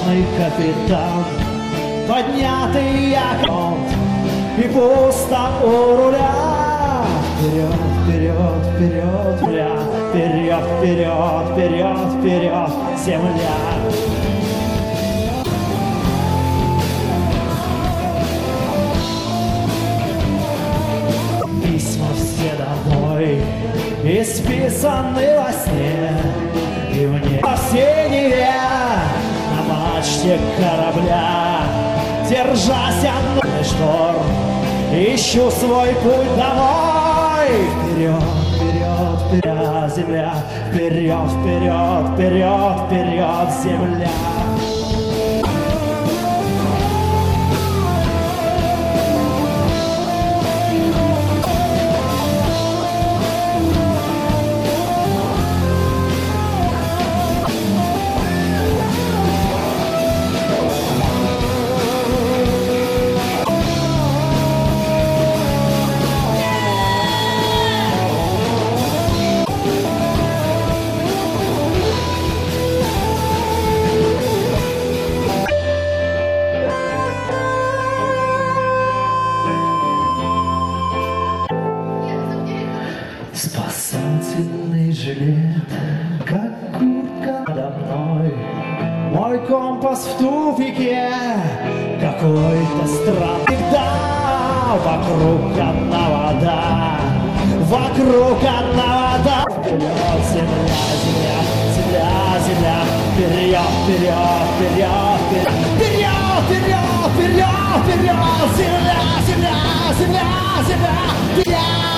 Отважный капитан, поднятый якорь, и пусто у руля. Вперед, вперед, вперед, земля, вперед, вперед, вперед, вперед, земля. Письма все домой, исписаны во сне, и мне осеннее на мачте корабля, держась одной шторм, ищу свой путь домой. Вперед, вперед, вперед, земля, вперед, вперед, вперед, вперед, земля. Спасательный жилет, как куртка надо мной. Мой компас в тупике, какой-то странный. Да, вокруг одна вода, вокруг одна вода. Вперед, земля, земля, земля, земля. Вперед, вперед, вперед, вперед, вперед, вперед, вперед, вперед, земля, земля, земля, земля, земля.